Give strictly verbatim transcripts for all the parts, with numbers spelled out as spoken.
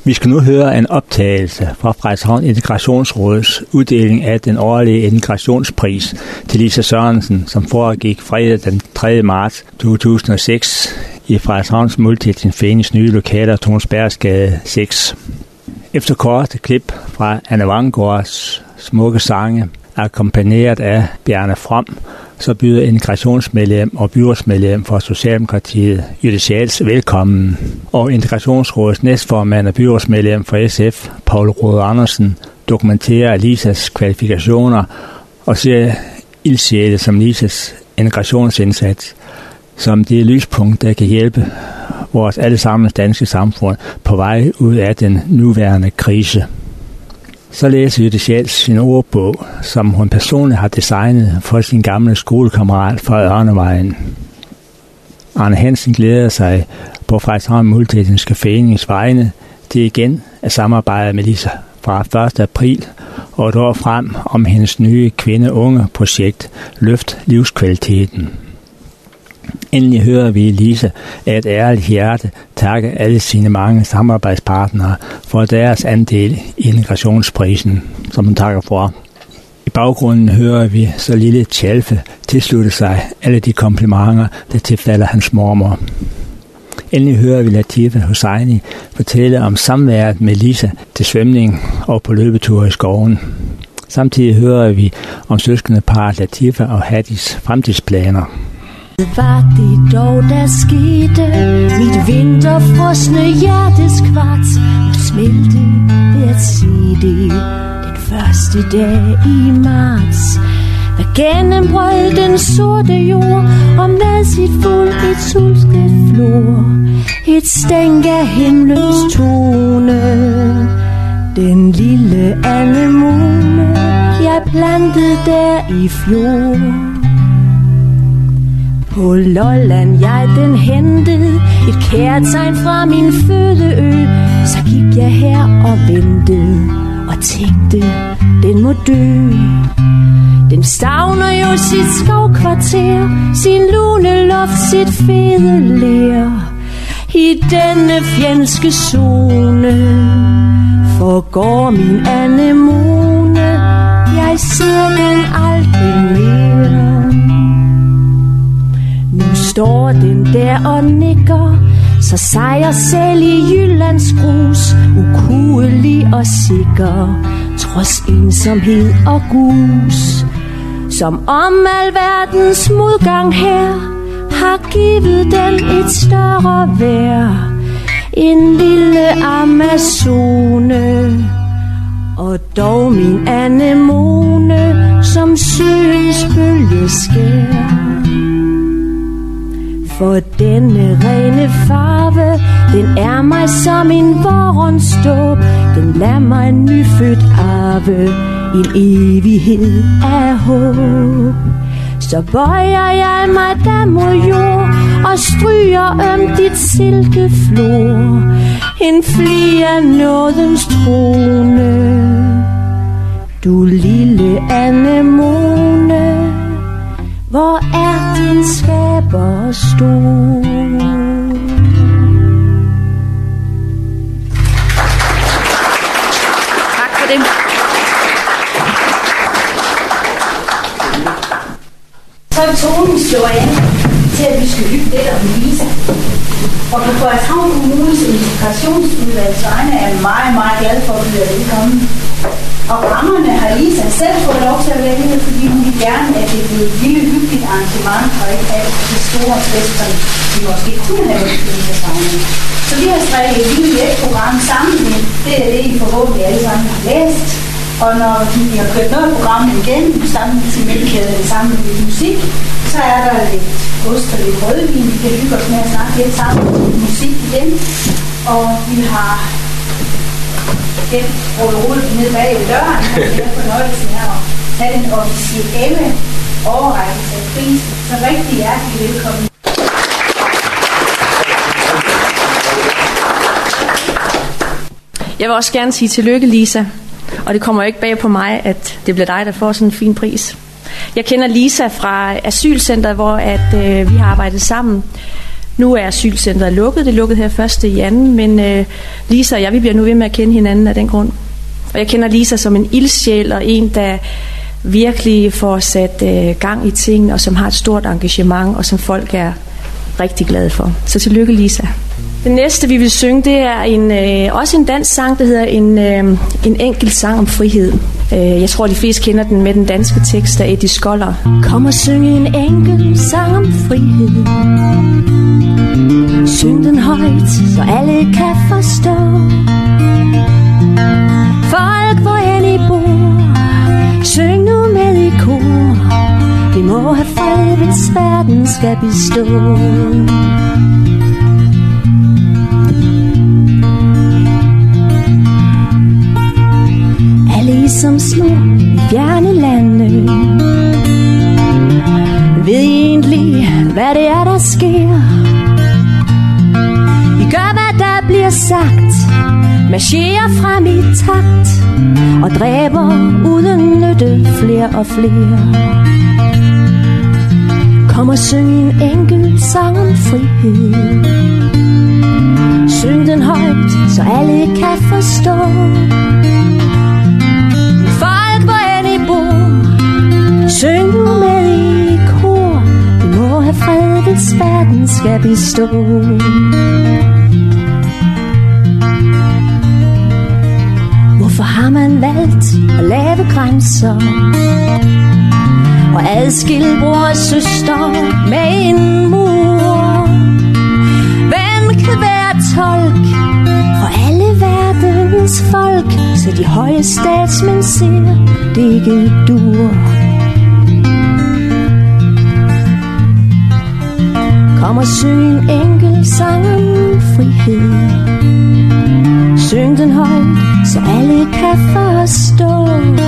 Vi skal nu høre en optagelse fra Frederikshavn Integrationsråds uddeling af den årlige integrationspris til Lisa Sørensen, som foregik fredag den tredje marts to tusind og seks i Frederikshavns Multietnisk Forenings nye lokaler, Tonsbergsgade seks. Efter korte klip fra Anne Vangårds smukke sange, akkompagneret af Bjarne From, så byder integrationsmedlem og byrådsmedlem for Socialdemokratiet, Jytte Schals, velkommen. Og Integrationsrådets næstformand og byrådsmedlem for S F, Paul Rode Andersen, dokumenterer Lisas kvalifikationer og ser ildsjæle som Lisas integrationsindsats som det lyspunkt, der kan hjælpe vores allesammens danske samfund på vej ud af den nuværende krise. Så læser Jytte Schals sin ordbog, som hun personligt har designet for sin gamle skolekammerat fra Ørnevejen. Arne Hansen glæder sig på Frederikshavn Multietniske Forenings vegne til igen at samarbejde med Lisa fra første april og et år frem om hendes nye kvinde-unge-projekt Løft livskvaliteten. Endelig hører vi Lisa af et ærligt hjerte takke alle sine mange samarbejdspartnere for deres andel i integrationsprisen, som hun takker for. I baggrunden hører vi så lille Tjalfe tilslutte sig alle de komplimenter, der tilfalder hans mormor. Endelig hører vi Latifa Hosseini fortælle om samværet med Lisa til svømning og på løbeture i skoven. Samtidig hører vi om søskendeparret Latifa og Hadis fremtidsplaner. Var det dog, der skete? Mit vinterfrosne hjerteskvarts må smelte ved at se det. Den første dag i marts, der gennembrød den sorte jord og med sit fuld et solsket flor, et stænk af himlens tone. Den lille anemone, jeg plantede der i fjor. På Lolland jeg den hentede, et kærtegn fra min fødeø. Så gik jeg her og ventede og tænkte, den må dø. Den savner jo sit skovkvarter, sin lune luft, sit fede ler. I denne fjendske zone forgår min anemone, jeg ser den aldrig mere. Nu står den der og nikker, så sejrer selv i Jyllands grus, ukuelig og sikker, trods ensomhed og gus. Som om alverdens modgang her har givet den et større vejr. En lille Amazone, og dog min anemone, som søens bølge skær. For denne rene farve, den er mig som en voronståb. Den lader mig nyfødt arve en evighed af håb. Så bøjer jeg mig da mod jord og stryger om dit silkeflor, en fli af nådens trone. Du lille anemone, hvor er din skaber stor? Tak for det. Så er tonen slået an til, at vi skal hygge lidt om Lisa. Og på Frederikshavn Kommunes integrationsudvalgs vegne er jeg meget, meget glad for at blive velkommen. Og rammerne har Lisa selv fået lov til at vælge, fordi hun vil gerne, at det bliver et lille hyggeligt arrangement, og ikke alt de store fester, vi måske kunne have været i Lisas vegne. Så vi har strikket et lille hjælpprogram sammen. Det er det, I forhåbentlig alle sammen har læst. Og når vi har kørt noget af programmet igen, sammen til mælkekæden sammen med lidt musik, så er der lidt ost og lidt rødvin. Vi kan hygge os med at snakke lidt sammen med musik igen. Og vi har den rullet ned bag i døren, og det er fornøjelsen her at have den officielle overrækkelse af prisen. Så rigtig hjertelig velkommen. Jeg vil også gerne sige tillykke, Lisa. Og det kommer jo ikke bag på mig, at det bliver dig, der får sådan en fin pris. Jeg kender Lisa fra asylcentret, hvor at, øh, vi har arbejdet sammen. Nu er asylcentret lukket. Det er lukket her første i anden, men øh, Lisa og jeg, vi bliver nu ved med at kende hinanden af den grund. Og jeg kender Lisa som en ildsjæl og en, der virkelig får sat øh, gang i ting, og som har et stort engagement, og som folk er rigtig glade for. Så tillykke, Lisa. Det næste, vi vil synge, det er en, øh, også en dansk sang, der hedder en, øh, en enkelt sang om frihed. Øh, jeg tror, de fleste kender den med den danske tekst af Eddie Skoller. Kom og synge en enkelt sang om frihed. Syng den højt, så alle kan forstå. Folk, hvor end I bor, syng nu med i kor. Vi må have fred, hvis verden skal bestå. Alle I som små i fjerne lande, ved I egentlig, hvad det er, der sker? I gør, hvad der bliver sagt, marcherer frem i takt og dræber uden nytte flere og flere. Kom og syng en enkelt sang om frihed. Syng den højt, så alle kan forstå. Folk, hvor end I bor, syng nu med i kor. Vi må have fred, hvis verden skal bestå. Hvorfor har man valgt at lave grænser og adskille bror og søster med en mur? Hvem kan være tolk for alle verdens folk, så de høje statsmænd ser, det ikke dur? Kom og syng en enkelt sang om frihed. Syng den højt, så alle kan forstå.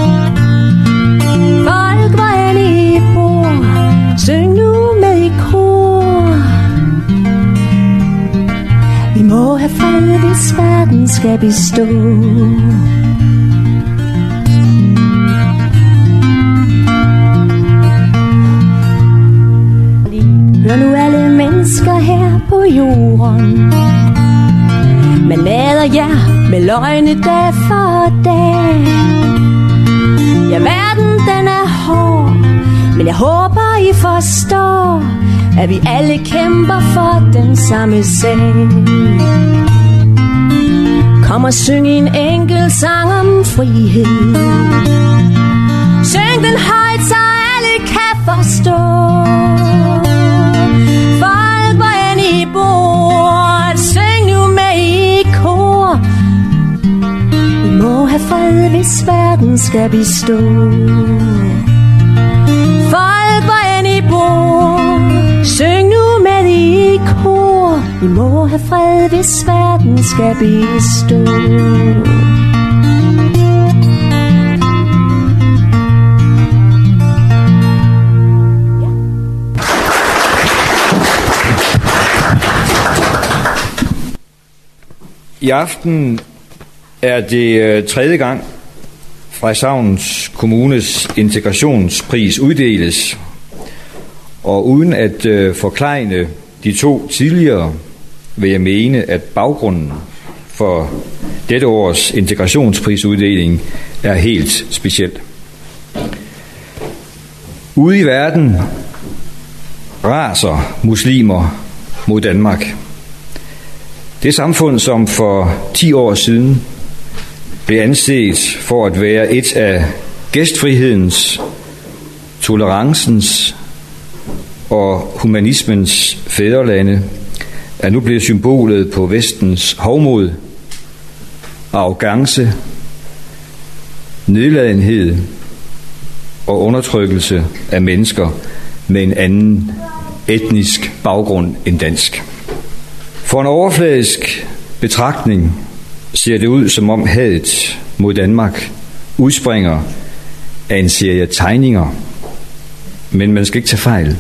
Folk, hvor end I bor, syng nu med i kor. Vi må have fred, hvis verden skal bestå. Hør nu alle mennesker her på jorden. Man mader jer med løgne dag for dag. Ja, verden den er hård, men jeg håber I forstår, at vi alle kæmper for den samme sag. Kom og syng en enkelt sang om frihed. Syng den højt, så alle kan forstå. Folk, hvor end I bor, syng nu med i kor. Vi må have fred, hvis verden skal bestå. Folk, hvor end I bor, syng nu med i kor. Vi må have fred, hvis verden skal bestå. I aften er det tredje gang, Frederikshavns Kommunes integrationspris uddeles, og uden at øh, forklejne de to tidligere, vil jeg mene, at baggrunden for dette års integrationsprisuddeling er helt speciel. Ude i verden raser muslimer mod Danmark. Det samfund, som for ti år siden blev anset for at være et af gæstfrihedens, tolerancens og humanismens fædrelande, er nu blevet symbolet på vestens hovmod, arrogance, nedladenhed og undertrykkelse af mennesker med en anden etnisk baggrund end dansk. For en overfladisk betragtning ser det ud, som om hadet mod Danmark udspringer af en serie tegninger, men man skal ikke tage fejl.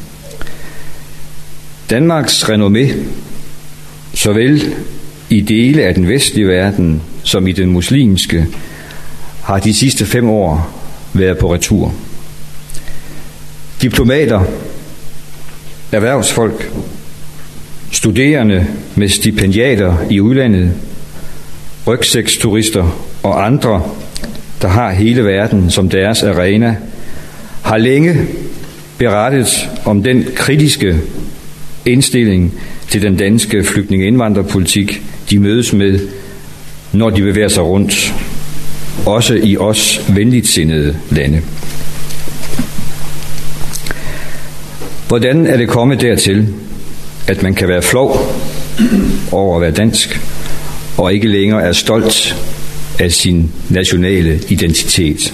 Danmarks renommé, såvel i dele af den vestlige verden som i den muslimske, har de sidste fem år været på retur. Diplomater, erhvervsfolk, studerende med stipendiater i udlandet, rygsæksturister og andre, der har hele verden som deres arena, har længe berettet om den kritiske indstilling til den danske flygtninge- og indvandrerpolitik, de mødes med, når de bevæger sig rundt, også i os venligt sindede lande. Hvordan er det kommet dertil, at man kan være flov over at være dansk, og ikke længere er stolt af sin nationale identitet?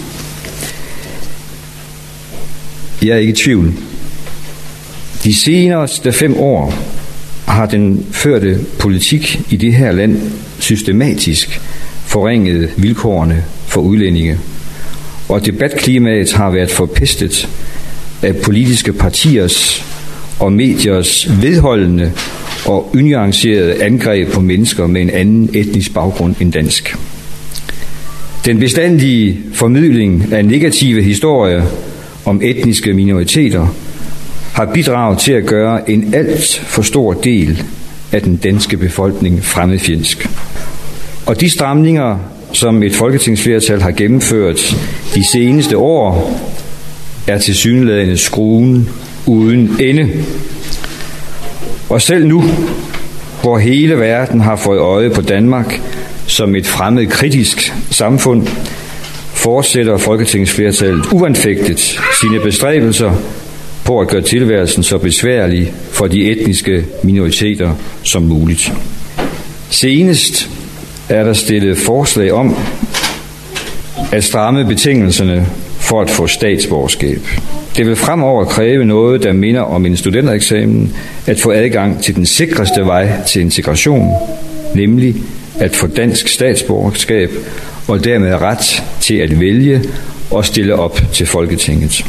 Jeg er ikke i tvivl. De seneste fem år har den førte politik i det her land systematisk forringet vilkårene for udlændinge, og debatklimaet har været forpestet af politiske partiers og mediers vedholdende og unuancerede angreb på mennesker med en anden etnisk baggrund end dansk. Den bestandige formidling af negative historier om etniske minoriteter har bidraget til at gøre en alt for stor del af den danske befolkning fremmedfjendsk. Og de stramninger, som et folketingsflertal har gennemført de seneste år, er tilsyneladende skruen uden ende. Og selv nu, hvor hele verden har fået øje på Danmark som et fremmed kritisk samfund, fortsætter folketingsflertallet uanfægtet sine bestræbelser på at gøre tilværelsen så besværlig for de etniske minoriteter som muligt. Senest er der stillet forslag om at stramme betingelserne for at få statsborgerskab. Det vil fremover kræve noget, der minder om en studentereksamen, at få adgang til den sikreste vej til integration, nemlig at få dansk statsborgerskab og dermed ret til at vælge og stille op til Folketinget.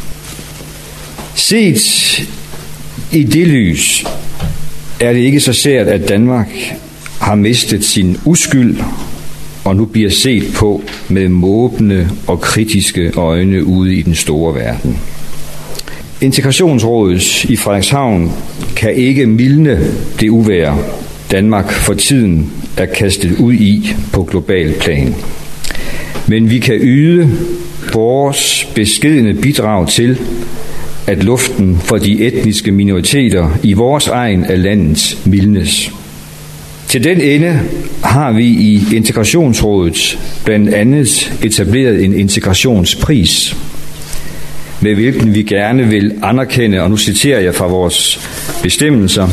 Set i det lys er det ikke så sært, at Danmark har mistet sin uskyld og nu bliver set på med måbende og kritiske øjne ude i den store verden. Integrationsrådet i Frederikshavn kan ikke mildne det uvejr, Danmark for tiden er kastet ud i på global plan. Men vi kan yde vores beskedne bidrag til, at luften for de etniske minoriteter i vores egen af landet mildnes. Til den ende har vi i Integrationsrådet blandt andet etableret en integrationspris, med hvilken vi gerne vil anerkende, og nu citerer jeg fra vores bestemmelser,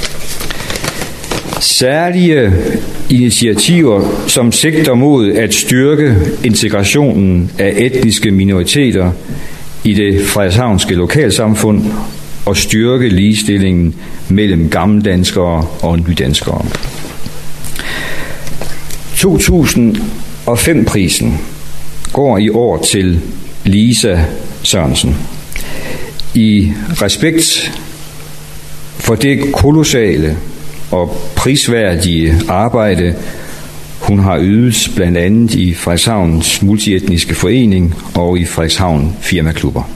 særlige initiativer, som sigter mod at styrke integrationen af etniske minoriteter i det frederikshavnske lokalsamfund og styrke ligestillingen mellem gammeldanskere og nydanskere. to tusind og fem-prisen går i år til Lisa Sørensen. I respekt for det kolossale og prisværdige arbejde, hun har ydet blandt andet i Frederikshavns Multietniske Forening og i Frederikshavn Firmaklubber.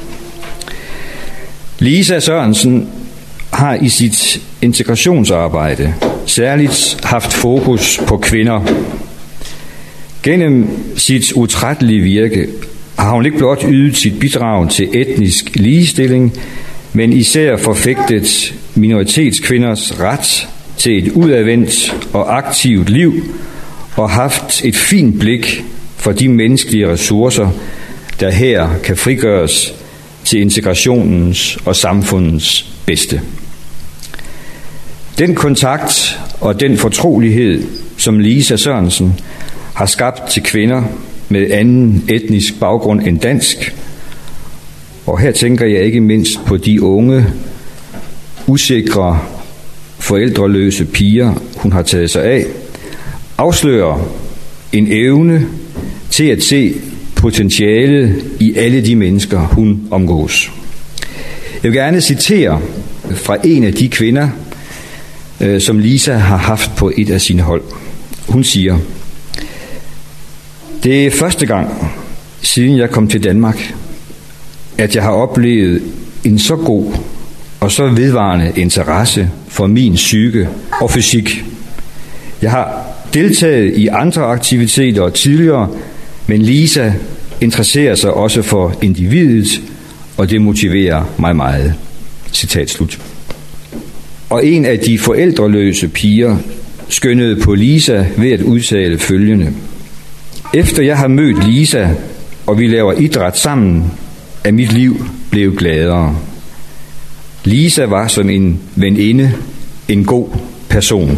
Lisa Sørensen har i sit integrationsarbejde særligt haft fokus på kvinder. Gennem sit utrættelige virke har hun ikke blot ydet sit bidrag til etnisk ligestilling, men især forfægtet minoritetskvinders ret til et udadvendt og aktivt liv og haft et fint blik for de menneskelige ressourcer, der her kan frigøres til integrationens og samfundets bedste. Den kontakt og den fortrolighed, som Lisa Sørensen har skabt til kvinder med anden etnisk baggrund end dansk, og her tænker jeg ikke mindst på de unge, usikre, forældreløse piger, hun har taget sig af, afslører en evne til at se potentialet i alle de mennesker, hun omgås. Jeg vil gerne citere fra en af de kvinder, som Lisa har haft på et af sine hold. Hun siger: "Det er første gang, siden jeg kom til Danmark, at jeg har oplevet en så god og så vedvarende interesse for min psyke og fysik. Jeg har deltaget i andre aktiviteter tidligere, men Lisa interesserer sig også for individet, og det motiverer mig meget. Citat slut. Og en af de forældreløse piger skønnede på Lisa ved at udtale følgende: efter jeg har mødt Lisa, og vi laver idræt sammen, er mit liv blevet gladere. Lisa var som en veninde, en god person.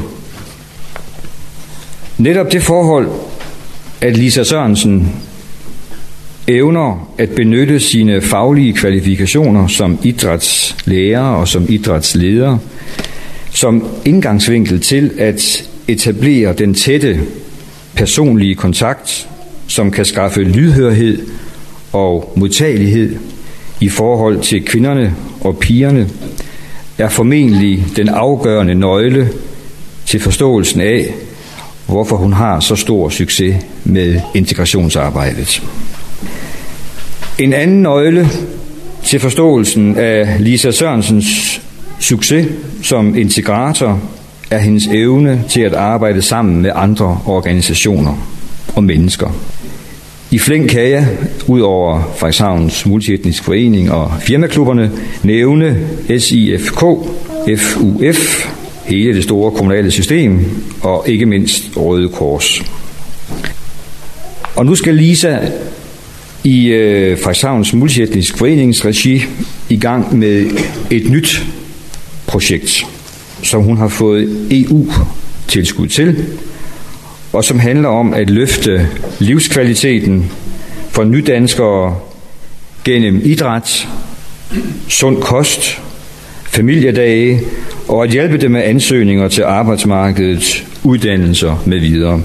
Netop det forhold, at Lisa Sørensen evner at benytte sine faglige kvalifikationer som idrætslærer og som idrætsleder som indgangsvinkel til at etablere den tætte personlige kontakt, som kan skaffe lydhørhed og modtagelighed i forhold til kvinderne og pigerne, er formentlig den afgørende nøgle til forståelsen af, hvorfor hun har så stor succes med integrationsarbejdet. En anden nøgle til forståelsen af Lisa Sørensens succes som integrator er hendes evne til at arbejde sammen med andre organisationer og mennesker. I flæng kan jeg, ud over Frederikshavns Multietnisk Forening og firmaklubberne, nævne S I F K, F U F, hele det store kommunale system og ikke mindst Røde Kors. Og nu skal Lisa i øh, Frederikshavns Multietnisk Forenings regi i gang med et nyt projekt, som hun har fået E U-tilskud til, og som handler om at løfte livskvaliteten for nydanskere gennem idræt, sund kost, familiedage og at hjælpe dem med ansøgninger til arbejdsmarkedet, uddannelser med videre.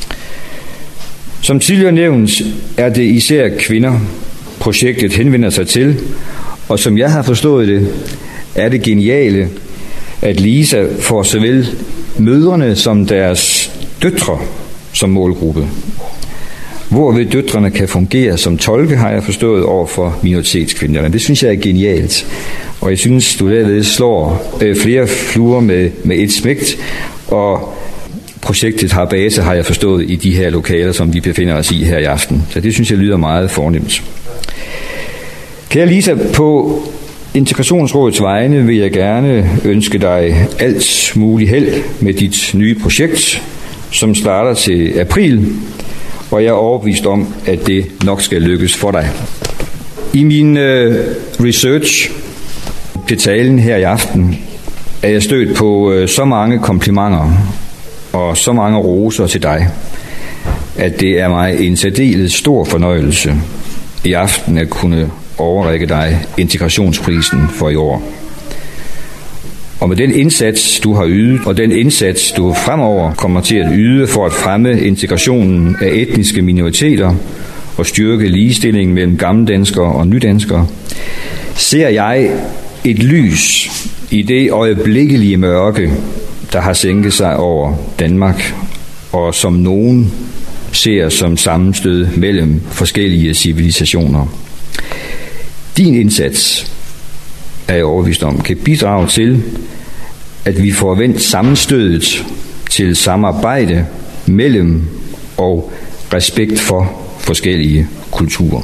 Som tidligere nævnt er det især kvinder, projektet henvender sig til, og som jeg har forstået det, er det geniale, at Lisa får såvel mødrene som deres døtre som målgruppe. Hvorved døtrene kan fungere som tolke, har jeg forstået, over for minoritetskvinderne. Det synes jeg er genialt, og jeg synes, du derved slår øh, flere fluer med, med et smægt, og projektet har base, har jeg forstået, i de her lokaler, som vi befinder os i her i aften. Så det synes jeg lyder meget fornemt. Kære Lisa, på Integrationsrådets vegne vil jeg gerne ønske dig alt muligt held med dit nye projekt, som starter til april, og jeg er overbevist om, at det nok skal lykkes for dig. I min øh, research til talen her i aften er jeg stødt på øh, så mange komplimenter og så mange roser til dig, at det er mig en særdeles stor fornøjelse i aften at kunne overrække dig integrationsprisen for i år. Og med den indsats, du har ydet, og den indsats, du fremover kommer til at yde for at fremme integrationen af etniske minoriteter og styrke ligestillingen mellem gammeldanskere og nydanskere, ser jeg et lys i det øjeblikkelige mørke, der har sænket sig over Danmark, og som nogen ser som sammenstød mellem forskellige civilisationer. Din indsats, er jeg overbevist om, kan bidrage til, at vi får vendt sammenstødet til samarbejde mellem og respekt for forskellige kulturer.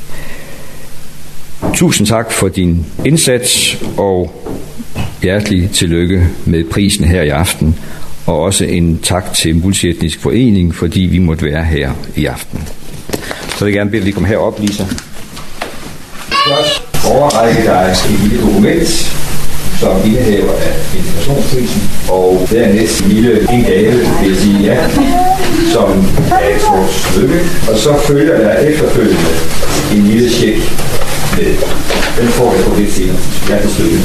Tusind tak for din indsats, og hjertelig tillykke med prisen her i aften, og også en tak til Multietnisk Forening, fordi vi måtte være her i aften. Så vil jeg gerne bede, at vi kommer herop, Lisa. Først overrække dig et lille dokument, som indehaver af integrationsprisen, og dernæst en lille en gave, vil jeg sige ja, som er et stort stykke, og så følger der efterfølgende en lille check med. Den får jeg på lidt senere. Ja, det stykke.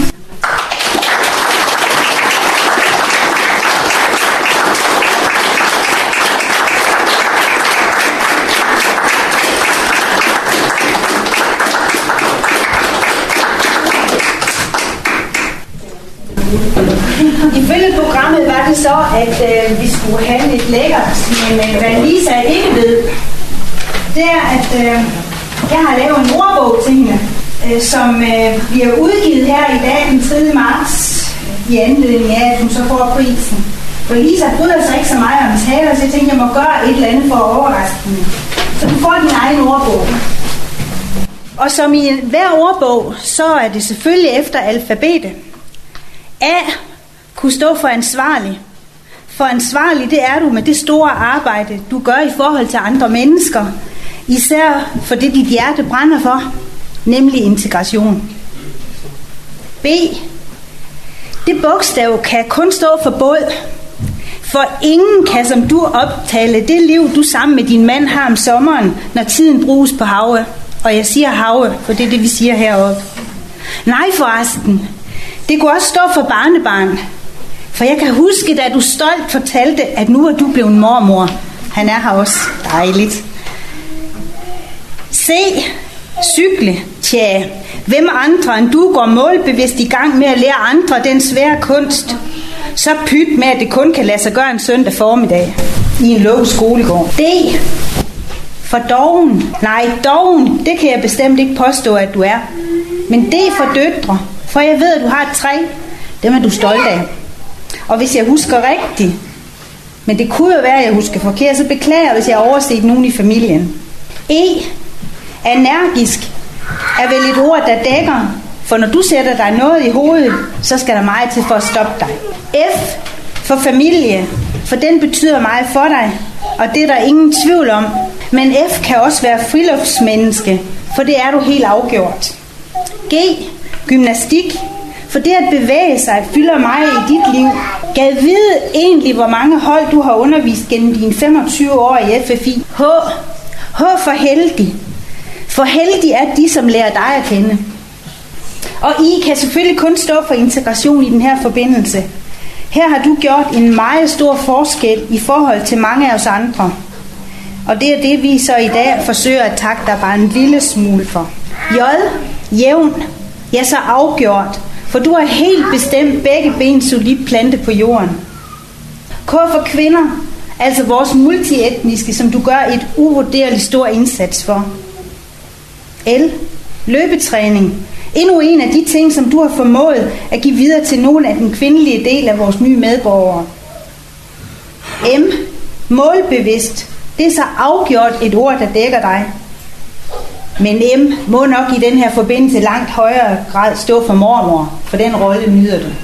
Ifølge programmet var det så, at øh, vi skulle have lidt lækkert, men øh, hvad Lisa ikke ved, det er, at øh, jeg har lavet en ordbog til hende. øh, som øh, bliver udgivet her i dag den tredje marts i anledning af, at hun så får prisen. For Lisa bryder sig ikke så meget om taler, så jeg tænkte, jeg må gøre et eller andet for at overraske hende. Så du får din egen ordbog. Og som i hver ordbog, så er det selvfølgelig efter alfabetet. A kunne stå for ansvarlig. For ansvarlig, det er du med det store arbejde, du gør i forhold til andre mennesker. Især for det, dit hjerte brænder for, nemlig integration. B. Det bogstav kan kun stå for båd. For ingen kan som du optale det liv, du sammen med din mand har om sommeren, når tiden bruges på havet. Og jeg siger have, for det er det, vi siger heroppe. Nej forresten, det kunne også stå for barnebarn. For jeg kan huske, da du stolt fortalte, at nu er du blevet mormor. Han er her også. Dejligt. C. Cykle. Tja, hvem andre end du går målbevidst i gang med at lære andre den svære kunst? Så pyt med, at det kun kan lade sig gøre en søndag formiddag i en lukket skolegård. D. For doven. Nej, doven, det kan jeg bestemt ikke påstå, at du er. Men D for døtre. For jeg ved, at du har et træ. Dem er du stolt af. Og hvis jeg husker rigtigt, men det kunne jo være, at jeg husker forkert, så beklager jeg, hvis jeg har overset nogen i familien. E. Energisk er vel et ord, der dækker, for når du sætter dig noget i hovedet, så skal der meget til for at stoppe dig. F for familie, for den betyder meget for dig, og det er der ingen tvivl om. Men F kan også være friluftsmenneske, for det er du helt afgjort. G. Gymnastik, for det at bevæge sig fylder meget i dit liv. Gad vide egentlig, hvor mange hold du har undervist gennem dine femogtyve år i F F I. H. H for heldig. For heldig er de, som lærer dig at kende. Og I kan selvfølgelig kun stå for integration i den her forbindelse. Her har du gjort en meget stor forskel i forhold til mange af os andre. Og det er det, vi så i dag forsøger at takke dig bare en lille smule for. J. Jævn. Ja, så afgjort. For du har helt bestemt begge ben solidt plantet på jorden. K for kvinder. Altså vores multietniske, som du gør et uvurderligt stor indsats for. L. Løbetræning. Endnu en af de ting, som du har formået at give videre til nogle af den kvindelige del af vores nye medborgere. M. Målbevidst. Det er så afgjort et ord, der dækker dig. Men M må nok i den her forbindelse langt højere grad stå for mormor, for den rolle nyder du.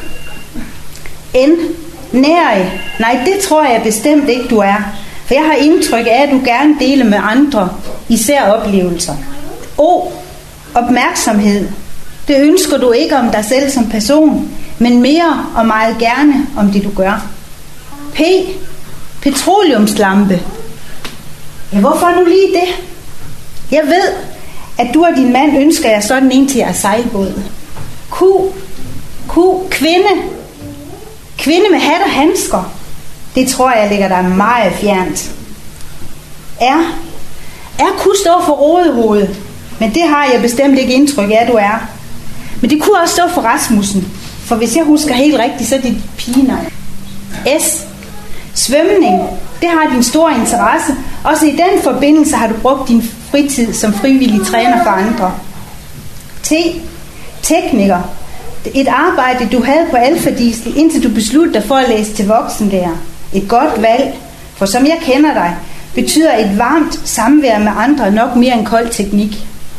N. Nærig. Nej, det tror jeg bestemt ikke, du er. For jeg har indtryk af, at du gerne deler med andre, især oplevelser. O. Opmærksomhed. Det ønsker du ikke om dig selv som person, men mere og meget gerne om det, du gør. P. Petroleumslampe. Ja, hvorfor nu lige det? Jeg ved, at du og din mand ønsker jer sådan en til jeres sejlbåd. Q. Q. Kvinde. Kvinde med hat og handsker. Det tror jeg ligger dig meget fjernt. R. R kunne stå for rodehoved, men det har jeg bestemt ikke indtryk af, at du er. Men det kunne også stå for Rasmussen, for hvis jeg husker helt rigtigt, så er det pigenavn. S. Svømning. Det har din store interesse. Også i den forbindelse har du brugt din fritid som frivillig træner for andre. T. Tekniker. Et arbejde, du havde på alfadiesel, indtil du besluttede dig for at læse til voksenlærer. Et godt valg, for som jeg kender dig, betyder et varmt samvær med andre nok mere end kold teknik.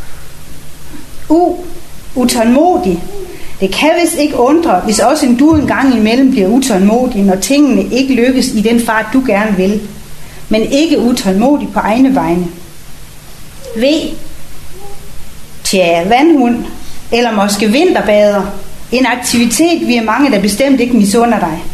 U. Utålmodig. Det kan vist ikke undre, hvis også en du en gang imellem bliver utålmodig, når tingene ikke lykkes i den fart, du gerne vil. Men ikke utålmodig på egne vegne. V. Tja, vandhund. Eller måske vinterbader. En aktivitet, vi er mange, der bestemt ikke misunder dig.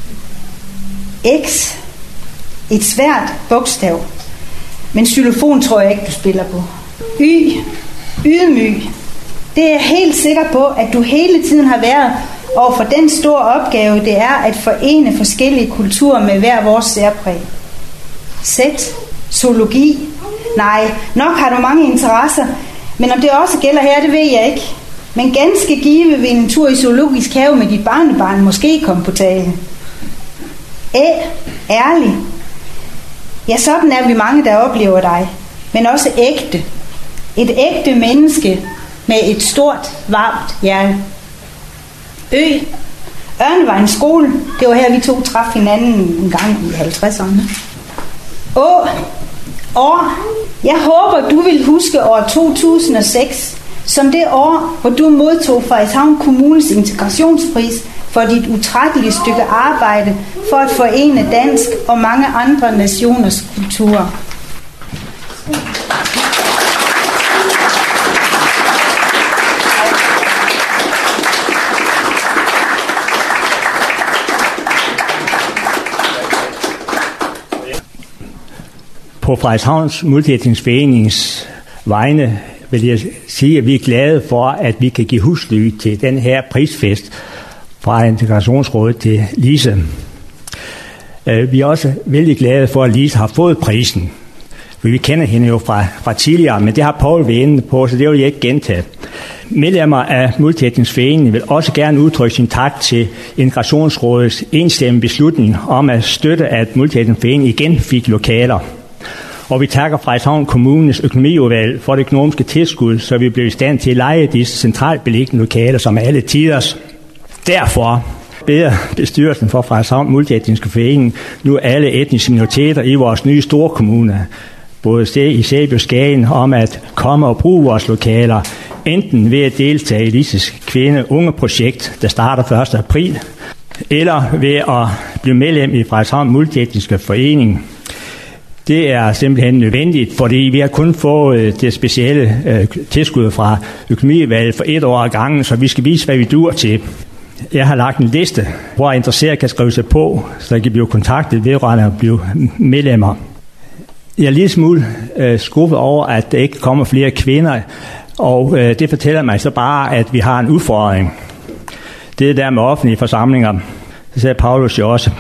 X. Et svært bogstav. Men xylofon tror jeg ikke, du spiller på. Y. Ydmyg. Det er jeg helt sikker på, at du hele tiden har været over for den store opgave, det er at forene forskellige kulturer med hver vores særpræg. Z. Zoologi. Nej, nok har du mange interesser, men om det også gælder her, det ved jeg ikke. Men ganske give vil en tur i zoologisk have med dit barnebarn måske komme på tale. Æ. Ærlig. Ja, sådan er vi mange, der oplever dig. Men også ægte. Et ægte menneske med et stort, varmt hjerte. Ø. Ørnevejens skole. Det var her, vi to traf hinanden en gang i halvtredserne. Å. År. Jeg håber, du vil huske år to tusind og seks som det år, hvor du modtog Frederikshavn Kommunes integrationspris for dit utrættelige stykke arbejde for at forene dansk og mange andre nationers kulturer. På Frederikshavns Multietningsforenings vegne vil jeg sige, at vi er glade for, at vi kan give husly til den her prisfest fra Integrationsrådet til Lise. Vi er også vældig glade for, at Lise har fået prisen. For vi kender hende jo fra, fra tidligere, men det har Paul været inde på, så det vil jeg ikke gentage. Medlemmer af Multietningsforeningen vil også gerne udtrykke sin tak til Integrationsrådets enstemmige beslutning om at støtte, at Multietningsforeningen igen fik lokaler. Og vi takker Frederikshavn Kommunes økonomiudvalg for det økonomiske tilskud, så vi blev i stand til at leje disse centralt beliggende lokaler, som er alle tiders. Derfor beder bestyrelsen for Frederikshavn Multietningsforening nu alle etniske minoriteter i vores nye store kommune, både i Sæby og Skagen, om at komme og bruge vores lokaler, enten ved at deltage i Lises kvinde-unge projekt, der starter første april, eller ved at blive medlem i Frederikshavn Multietningsforening. Det er simpelthen nødvendigt, fordi vi har kun fået det specielle øh, tilskud fra økonomiudvalget for et år ad gangen, så vi skal vise, hvad vi duer til. Jeg har lagt en liste, hvor interesserede kan skrive sig på, så de kan blive kontaktet vedrørende at blive medlemmer. Jeg er lige smule øh, skuffet over, at der ikke kommer flere kvinder, og øh, det fortæller mig så bare, at vi har en udfordring. Det er der med offentlige forsamlinger. Det sagde Paulus jo også.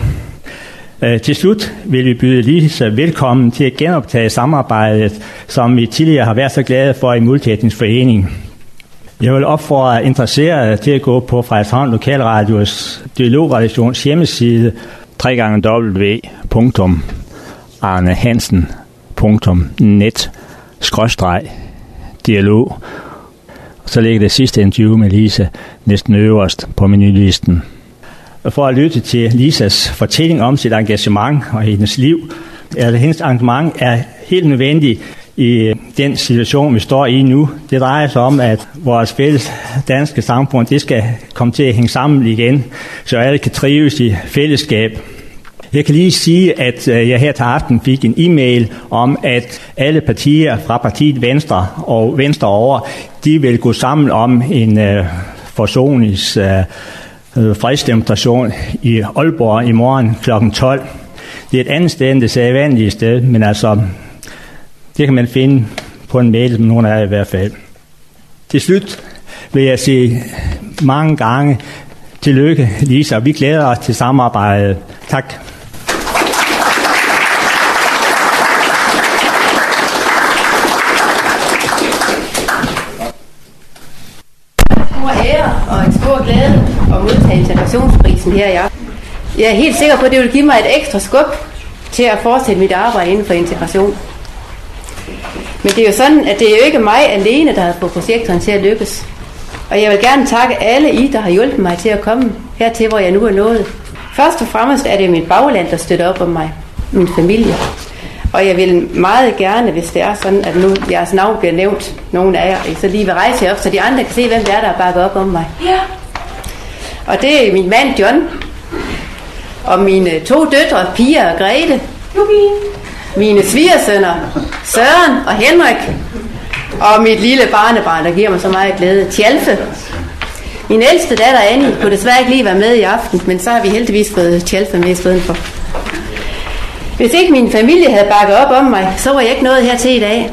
Øh, til slut vil vi byde Lise velkommen til at genoptage samarbejdet, som vi tidligere har været så glade for i Multietningsforeningen. Jeg vil opfordre interesserede til at gå på Frederikshavn Lokalradios dialogredaktions hjemmeside w w w punktum arnehansen punktum net skråstreg dialog. Så ligger det sidste interview med Lise næsten øverst på menulisten. For at lytte til Lisas fortælling om sit engagement og hendes liv, eller hendes engagement er helt nødvendigt i den situation, vi står i nu. Det drejer sig om, at vores fælles danske samfund, det skal komme til at hænge sammen igen, så alle kan trives i fællesskab. Jeg kan lige sige, at jeg her til aften fik en e-mail om, at alle partier fra partiet Venstre og Venstre over, de vil gå sammen om en uh, forsonings uh, fredsdemonstration i Aalborg i morgen klokken tolv. Det er et andet sted end det sædvanlige sted, men altså, det kan man finde på en mail, som nogen af jer i hvert fald. Til slut vil jeg sige mange gange tillykke, Lisa, og vi glæder os til samarbejdet. Tak. Stor ære og en stor glæde at modtage integrationsprisen her i aften. Jeg er helt sikker på, at det vil give mig et ekstra skub til at fortsætte mit arbejde inden for integration. Men det er jo sådan, at det er jo ikke mig alene, der har fået projekterne til at lykkes. Og jeg vil gerne takke alle I, der har hjulpet mig til at komme hertil, hvor jeg nu er nået. Først og fremmest er det mit bagland, der støtter op om mig, min familie. Og jeg vil meget gerne, hvis det er sådan, at nu jeres navn bliver nævnt, nogen af jer, så lige vil rejse jer op, så de andre kan se, hvem det er, der bakker op om mig. Ja. Og det er min mand John, og mine to døtre, Pia og Grete. Mine svigersønner, Søren og Henrik, og mit lille barnebarn, der giver mig så meget glæde, Tjalfe. Min ældste datter, Annie, kunne desværre ikke lige være med i aften, men så har vi heldigvis fået Tjalfe med i stedet for. Hvis ikke min familie havde bakket op om mig, så var jeg ikke nået hertil i dag.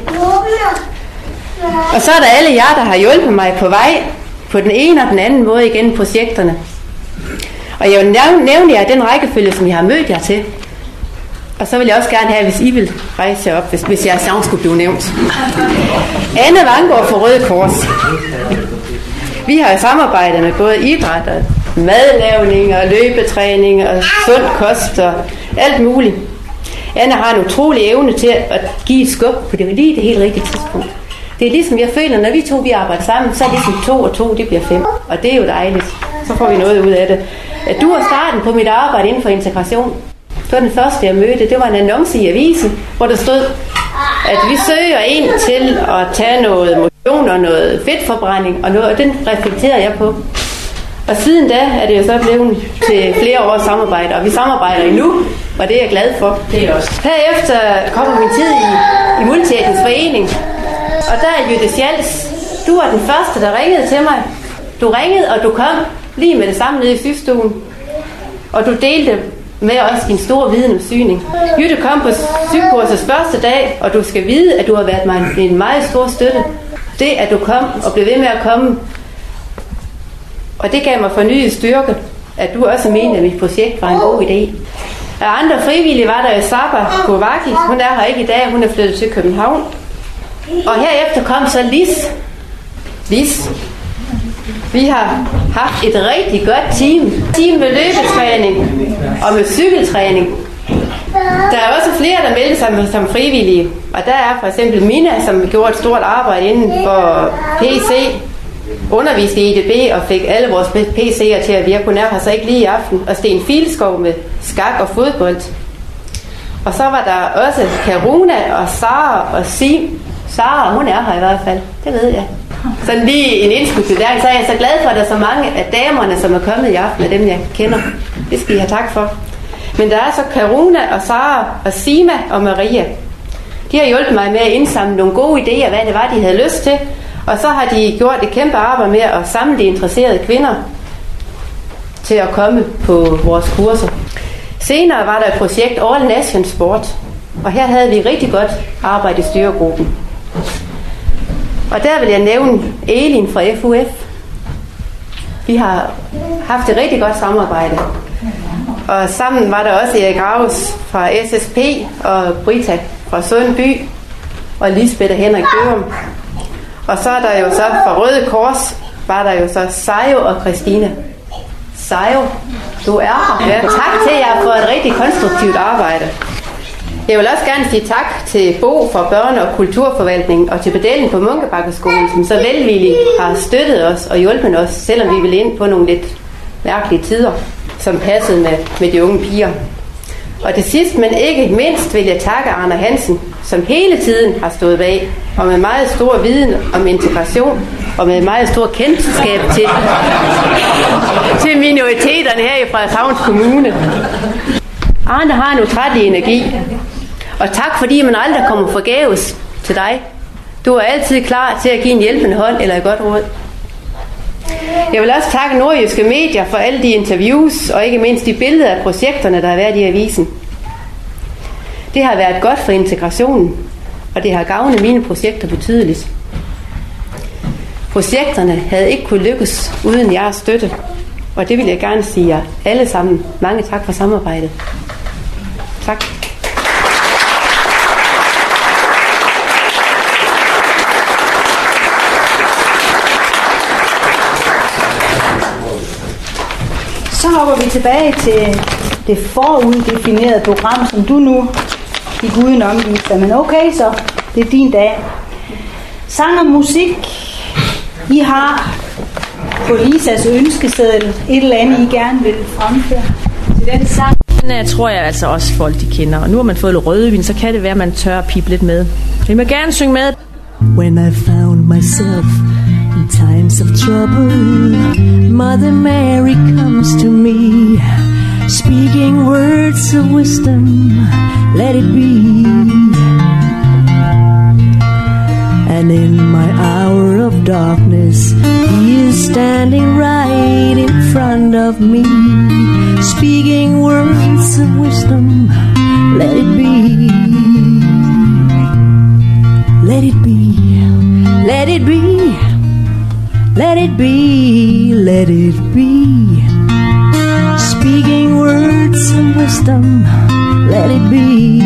Og så er der alle jer, der har hjulpet mig på vej, på den ene og den anden måde igennem projekterne. Og jeg vil nævne jer den rækkefølge, som jeg har mødt jer til. Og så vil jeg også gerne have, hvis I vil rejse jer op, hvis, hvis jeres navn skulle blive nævnt. Anne Vangård for Røde Kors. Vi har samarbejdet med både idræt og madlavning og løbetræning og sund kost og alt muligt. Anne har en utrolig evne til at give et skub, for det var lige det helt rigtige tidspunkt. Det er ligesom, jeg føler, når vi to vi arbejder sammen, så er det ligesom to og to, det bliver fem. Og det er jo dejligt. Så får vi noget ud af det. At du var starten på mit arbejde inden for integration. Det var den første, jeg mødte. Det var en annonce i avisen, hvor der stod, at vi søger en til at tage noget motion og noget fedtforbrænding, og, noget, og den reflekterede jeg på. Og siden da er det jo så blevet til flere års samarbejde, og vi samarbejder endnu, og det er jeg glad for. Det er også. Herefter kommer min tid i, i Multietnisk Forening, og der er Jytte Schals. Du var den første, der ringede til mig. Du ringede, og du kom lige med det samme nede i sygestuen, og du delte med os din store viden om syning. Jytte kom på sygekursets første dag, og du skal vide, at du har været mig en meget stor støtte. Det, at du kom og blev ved med at komme, og det gav mig fornyet styrke, at du også mente, at mit projekt var en god idé. Af andre frivillige var der jo Saba Kovaki. Hun er her ikke i dag, hun er flyttet til København. Og herefter kom så Lis. Lis. Vi har haft et rigtig godt team. Team med løbetræning og med cykeltræning. Der er også flere, der meldte sig som frivillige. Og der er for eksempel Mina, som gjorde et stort arbejde inden for P C. Underviste i E D B og fik alle vores P C'er til at virke. Hun er her så ikke lige i aften. Og Sten Filskov med skak og fodbold. Og så var der også Karuna og Sara og Sim. Sara, hun er her i hvert fald. Det ved jeg. Sådan lige en indskud til der, så er jeg så glad for, at der er så mange af damerne, som er kommet i aften, af dem jeg kender. Det skal I have tak for. Men der er så Karuna og Sara og Sima og Maria. De har hjulpet mig med at indsamle nogle gode idéer, hvad det var, de havde lyst til. Og så har de gjort et kæmpe arbejde med at samle de interesserede kvinder til at komme på vores kurser. Senere var der et projekt All Nation Sport, og her havde vi rigtig godt arbejde i styregruppen. Og der vil jeg nævne Elin fra F U F. Vi har haft et rigtig godt samarbejde. Og sammen var der også Erik Raus fra S S P og Brita fra Sundby og Lisbeth og Henrik Dørum. Og så er der jo så fra Røde Kors, var der jo så Sajo og Christina. Sajo, du er her. Ja, tak til jer for et rigtig konstruktivt arbejde. Jeg vil også gerne sige tak til Bo fra Børne- og Kulturforvaltningen og til pedellen på Munkebakkeskolen, som så velvilligt har støttet os og hjulpet os, selvom vi ville ind på nogle lidt mærkelige tider, som passede med, med de unge piger. Og til sidst, men ikke mindst, vil jeg takke Arne Hansen, som hele tiden har stået bag, og med meget stor viden om integration, og med meget stor kendskab til, til minoriteterne her i Frederikshavns Kommune. Arne har en utrættelig energi, og tak fordi man aldrig kommer forgæves til dig. Du er altid klar til at give en hjælpende hånd eller et godt råd. Jeg vil også takke Nordjyske Medier for alle de interviews, og ikke mindst de billeder af projekterne, der har været i avisen. Det har været godt for integrationen, og det har gavnet mine projekter betydeligt. Projekterne havde ikke kunne lykkes uden jeres støtte, og det vil jeg gerne sige jer alle sammen. Mange tak for samarbejdet. Tak. Så hopper vi tilbage til det foruddefinerede program, som du nu gik uden omgivelser. Men okay, så det er din dag. Sang og musik. I har på Lisas ønskeseddel et eller andet, I gerne vil fremføre til den sang. Den tror jeg altså også folk de kender. Og nu har man fået lidt rødvin, så kan det være, at man tør at pipe lidt med. Vi må gerne synge med. When I found myself in times of trouble, Mother Mary comes to me, speaking words of wisdom, let it be. And in my hour of darkness, He is standing right in front of me, speaking words of wisdom, let it be. Let it be, let it be, let it be, let it be. Speaking words of wisdom, let it be.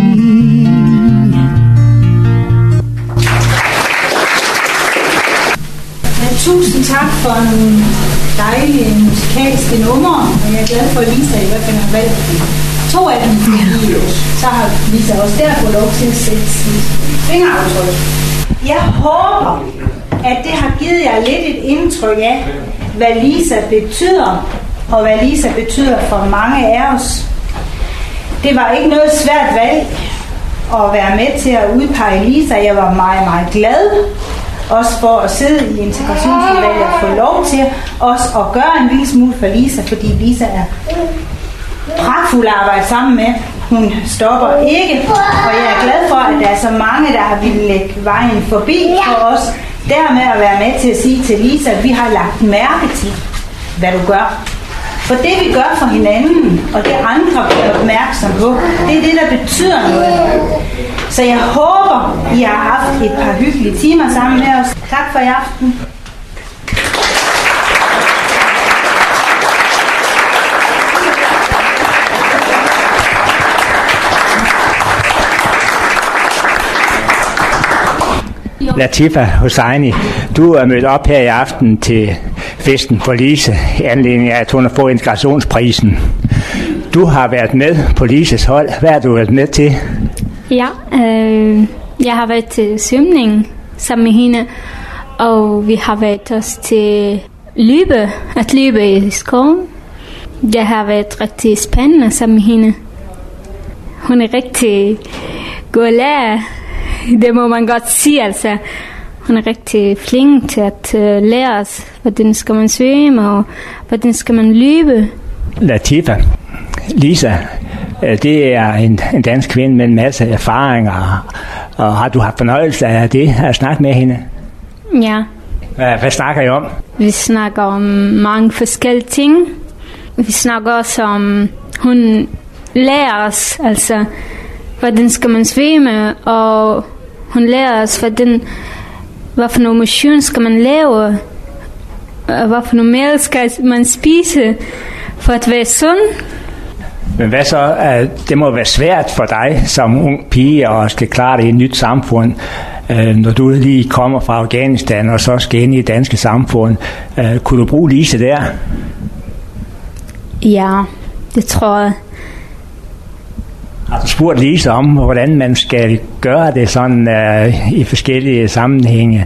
Tusind tak for nogle dejlige musikalske numre, og jeg er glad for, at Lisa i hvert fald har valgt to af dem, fordi så har Lisa også der fået lov til at sætte sit fingeraftryk. Jeg håber, at det har givet jer lidt et indtryk af, hvad Lisa betyder, og hvad Lisa betyder for mange af os. Det var ikke noget svært valg at være med til at udpege Lisa. Jeg var meget, meget glad, også for at sidde i integrationsudvalget og få lov til også at gøre en lille smule for Lisa, fordi Lisa er pragtfuld at arbejde sammen med. Hun stopper ikke, og jeg er glad for, at der er så mange, der har ville lægge vejen forbi for os. Dermed at være med til at sige til Lisa, at vi har lagt mærke til, hvad du gør. For det vi gør for hinanden, og det andre bliver opmærksom på, det er det, der betyder noget. Så jeg håber, I har haft et par hyggelige timer sammen med os. Tak for i aften. Latifa Hosseini, du er mødt op her i aften til festen for Lise i anledning af, at hun har fået integrationsprisen. Du har været med på Lises hold. Hvad har du været med til? Ja, øh, jeg har været til svømning sammen med hende, og vi har været også til løbe, at løbe i skoven. Det har været rigtig spændende sammen med hende. Hun er rigtig god at lære. Det må man godt sige, altså. Hun er rigtig flink til at uh, lære os, hvordan skal man svømme, og hvordan skal man løbe. Latifa, Lisa, det er en, en dansk kvinde med en masse erfaringer, og har du haft fornøjelse af det, at snakke med hende? Ja. Hvad, hvad snakker I om? Vi snakker om mange forskellige ting. Vi snakker også om, hun lærer os, altså, hvordan skal man svømme, og hun lærer os, hvordan, hvad for noget motion skal man lave, og hvad for noget mad skal man spise for at være sund. Men hvad så? Det må være svært for dig som ung pige og skal klare det i et nyt samfund, når du lige kommer fra Afghanistan og så skal ind i det danske samfund. Kunne du bruge Lise der? Ja, det tror jeg. Har du spurgt Lise om, hvordan man skal gøre det sådan uh, i forskellige sammenhænge?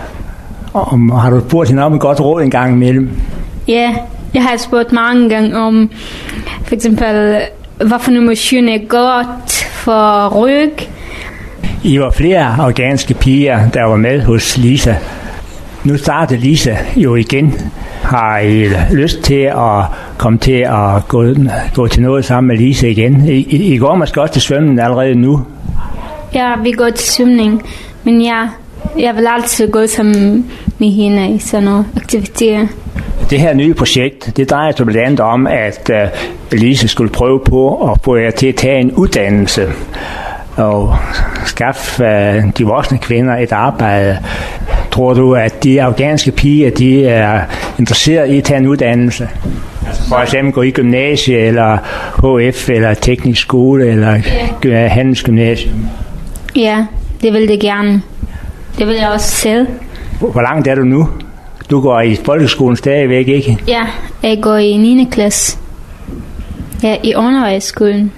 Om, har du spurgt hende om et godt råd en gang imellem? Ja, jeg har spurgt mange gange om, for eksempel, hvad for noget motion er godt for ryg. I var flere afghanske piger, der var med hos Lisa. Nu starter Lisa jo igen. Har I lyst til at komme til at gå, gå til noget sammen med Lise igen? I, I, I går måske også til svømning allerede nu? Ja, vi går til svømning. Men ja, jeg vil altid gå sammen med hende i sådan nogle aktiviteter. Det her nye projekt, det drejer sig blandt andet om, at uh, Lise skulle prøve på at få jer til at tage en uddannelse og skaffe uh, de voksne kvinder et arbejde. Tror du, at de afghanske piger, de er interesseret i at tage en uddannelse? Altså for eksempel gå i gymnasie, eller H F, eller teknisk skole, eller yeah. handelsgymnasium? Ja, det vil det gerne. Det vil jeg også selv. Hvor langt er du nu? Du går i folkeskolen stadigvæk, ikke? Ja, jeg går i niende klasse. Ja, i undervejsskolen.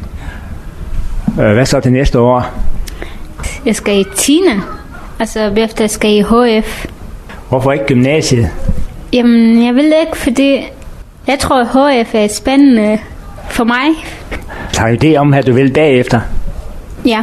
Hvad så til næste år? Jeg skal i tiende. Altså, efter skal jeg i H F. Hvorfor ikke gymnasiet? Jamen, jeg vil ikke, fordi jeg tror, at H F er spændende for mig. Har du idé om, at du vil bagefter? Ja.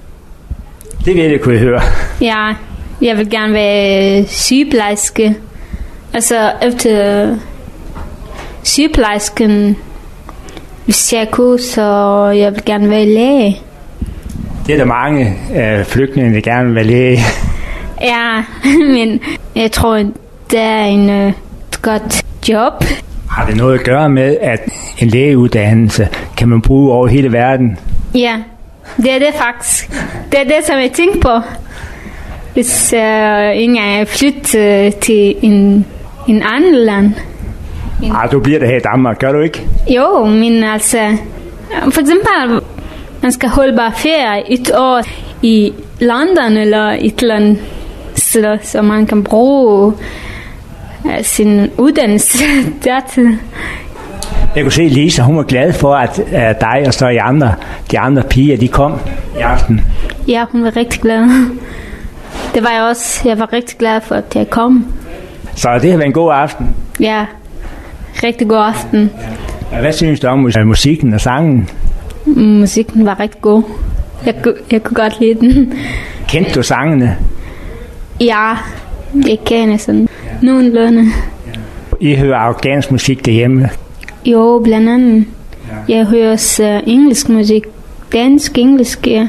Det vil jeg kunne høre. Ja, jeg vil gerne være sygeplejerske. Altså, efter sygeplejersken, hvis jeg kunne, så jeg vil gerne være læge. Det er der mange øh, flygtninge, der gerne vil være læge. Ja, men jeg tror, det er en øh, godt job. Har det noget at gøre med, at en lægeuddannelse kan man bruge over hele verden? Ja, det er det faktisk. Det er det, som jeg tænker på. Hvis øh, engang jeg flytter øh, til en, en anden land. En... Ah, du bliver der her i Danmark, gør du ikke? Jo, men altså... For eksempel, man skal holde bare ferie et år i London eller et eller andet sted, så man kan bruge uh, sin uddannelse dertil. Jeg kunne se, Lisa, hun var glad for, at uh, dig og så de andre, de andre piger, de kom i aften. Ja, hun var rigtig glad. det var jeg også. Jeg var rigtig glad for, at jeg kom. Så det har været en god aften. Ja, rigtig god aften. Ja. Hvad synes du om musikken og sangen? Musikken var rigtig god. Jeg, jeg kunne godt lide den. Kendte du sangene? Ja, jeg kender sådan ja. Nogenlunde. I hører afghansk musik derhjemme? Jo, blandt andet. Ja. Jeg hører også uh, engelsk musik. Dansk, engelsk, ja.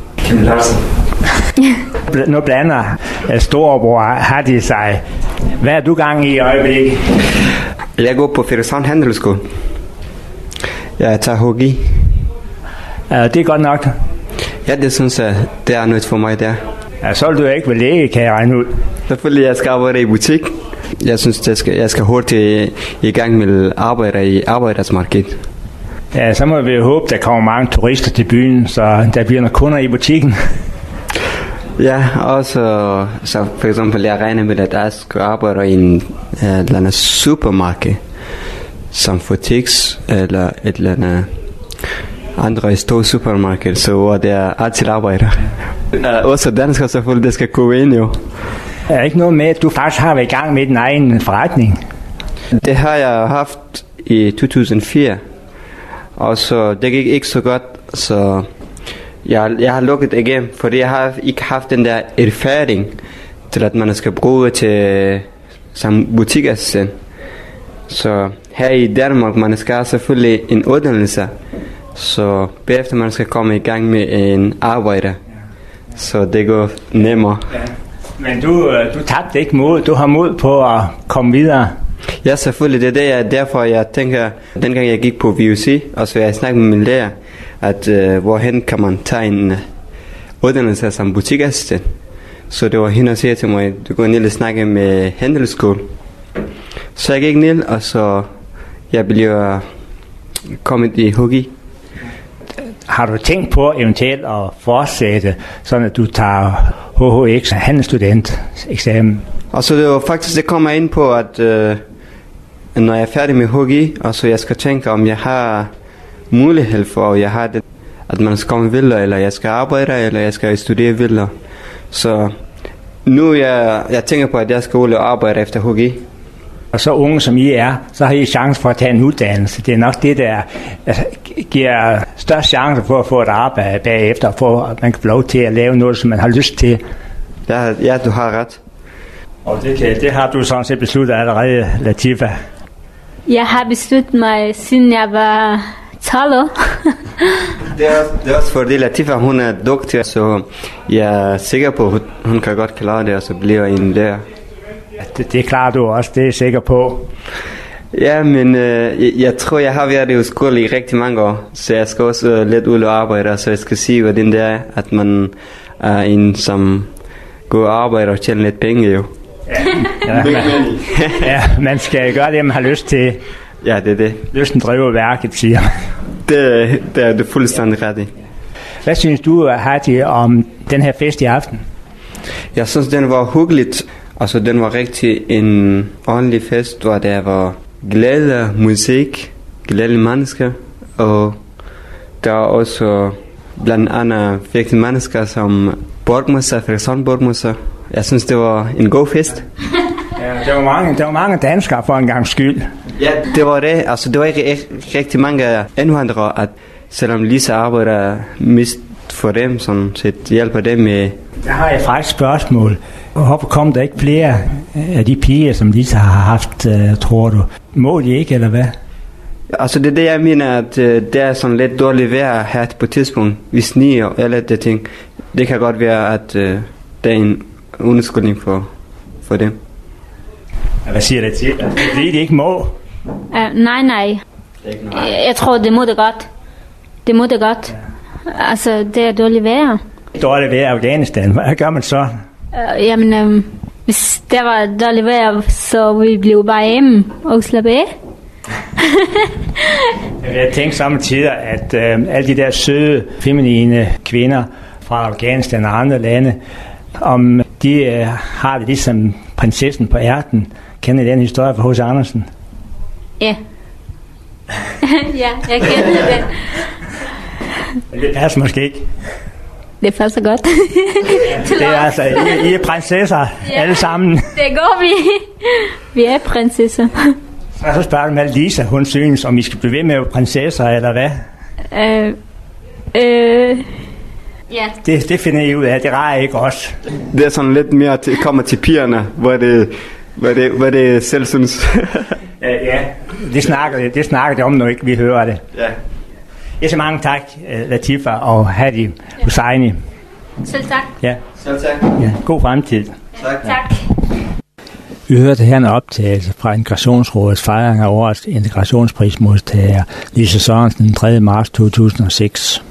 Nu blander storebror Hadi sig. Hvad er du gang i i øjeblikket? Jeg går på Frederikshavn Handelsskole. Jeg tager H G. Ja, det er godt nok. Ja, det synes jeg, det er noget for mig der. Ja, så vil du ikke være læge, kan jeg regne ud. Selvfølgelig, jeg skal arbejde i butik. Jeg synes, jeg skal, jeg skal hurtigt i gang med arbejde i arbejdsmarkedet. Ja, så må vi jo håbe, der kommer mange turister til byen, så der bliver nogle kunder i butikken. Ja, også så for eksempel, jeg regner med, at jeg skal arbejde i en uh, eller anden supermarked, som Føtex eller et eller andet andre store supermarked, så hvor der altid arbejder. Uh, også dansker selvfølgelig, det skal gå ind jo. Er der ikke noget med, at du faktisk har været i gang med din egen forretning? Det har jeg haft i to tusind og fire, og så det gik ikke så godt, så jeg, jeg har lukket igen, fordi jeg har ikke haft den der erfaring til, at man skal bruge til som butikassistent. Så her i Danmark, man skal selvfølgelig en uddannelse, så bagefter man skal komme i gang med en arbejde, så det går nemmere. Ja. Men du, du tabte ikke mod, du har mod på at komme videre. Ja, selvfølgelig, det er det, jeg, derfor jeg tænker, dengang jeg gik på V U C, og så jeg snakkede med min lærer, at uh, hvorhen kan man tage en uh, uddannelse som butikassistent. Så det var hende, der siger til mig, du går ned og snakke med Handelsskole. Så jeg gik ned, og så jeg blev uh, kommet i H G. Har du tænkt på eventuelt at fortsætte, sådan at du tager H H X handelsstudent eksamen? Og så det var faktisk, det kommer ind på, at øh, når jeg er færdig med H G, og så jeg skal tænke, om jeg har mulighed for, at jeg har det, at man skal komme videre, eller jeg skal arbejde, eller jeg skal studere videre. Så nu jeg, jeg tænker på, at jeg skal ud og arbejde efter H G. Og så unge som I er, så har I chance for at tage en uddannelse. Det er nok det, der altså, giver størst chance for at få et arbejde bagefter, for at man kan få lov til at lave noget, som man har lyst til. Ja, ja du har ret. Og det, det har du sådan set besluttet allerede, Latifa. Jeg har besluttet mig, siden jeg var tolv år. det, er også, det er også fordi Latifa, hun er dygtig, så jeg er sikker på, at hun kan godt klare det, og så bliver en lærer. Det, det klarer du også, det er jeg sikker på. Ja, men øh, jeg, jeg tror, jeg har været i skole i rigtig mange år, så jeg skal også øh, lidt ud og arbejde, så jeg skal sige, hvordan det er, at man er en, som går og arbejder og tjener lidt penge, jo. Ja, ja, man, ja, man skal gøre det, man har lyst til. Ja, det er det. Lysten driver værket, siger man. Det, det er det fuldstændig ret i. Hvad synes du, Hadi, om den her fest i aften? Jeg synes, den var hyggeligt. Altså, den var rigtig en ordentlig fest, hvor der var glæde, musik, glædelige mennesker, og der var også blandt andet vigtige mennesker som borgmester, Frederikshavn borgmester. Jeg synes, det var en god fest. Ja, der var mange, der var mange danskere for en gang skyld. Ja, det var det. Altså, det var ikke rigtig mange indvandrere, at selvom Lisa arbejder mest for dem, sådan set hjælper dem med. Der har jeg faktisk et spørgsmål. Hvorfor kom der ikke flere af de piger, som Lisa har haft, uh, tror du? Må de ikke, eller hvad? Altså, det er det, jeg mener, at uh, det er sådan lidt dårligt vejr her på tidspunkt. Vi sniger eller det ting. Det kan godt være, at uh, det er en undskyldning for, for dem. Hvad siger det til? Fordi de ikke må? Uh, nej, nej. Jeg, jeg tror, det må det godt. Det må det godt. Ja. Altså, det er dårligt vejr. Dårligt vejr i Afghanistan. Hvad gør man så? Uh, jamen, um, hvis der var dårligt vejr, så vi blev bare hjemme og slappe af. Jeg tænker samtidig, at øh, alle de der søde, feminine kvinder fra Afghanistan og andre lande, om de øh, har det ligesom prinsessen på ærten. Kender I den historie fra H C Andersen? Ja. Ja, jeg kender den. Men det passer måske ikke. Det passer godt. Det er altså, I, I er prinsesser, ja. Alle sammen. Det går vi. Vi er prinsesser. Og så spørger du med Lisa, hun synes, om I skal blive ved med prinsesser, eller hvad? Øh... Øh... Ja. Det, det finder I ud af, det rejer ikke også. Det er sådan lidt mere til, kommer til pigerne, hvor det, hvor det, hvor det selv synes. Ja, ja. Det snakker det snakker det om, når ikke vi hører det. Ja. Jeg siger mange tak, Latifa og Hadi Hussaini. Selv tak. Ja. Selv tak. Ja, god fremtid. Tak. Tak. Vi hørte her en optagelse fra Integrationsrådets fejring af årets integrationsprismodtager Lisa Sørensen den tredje marts to tusind og seks.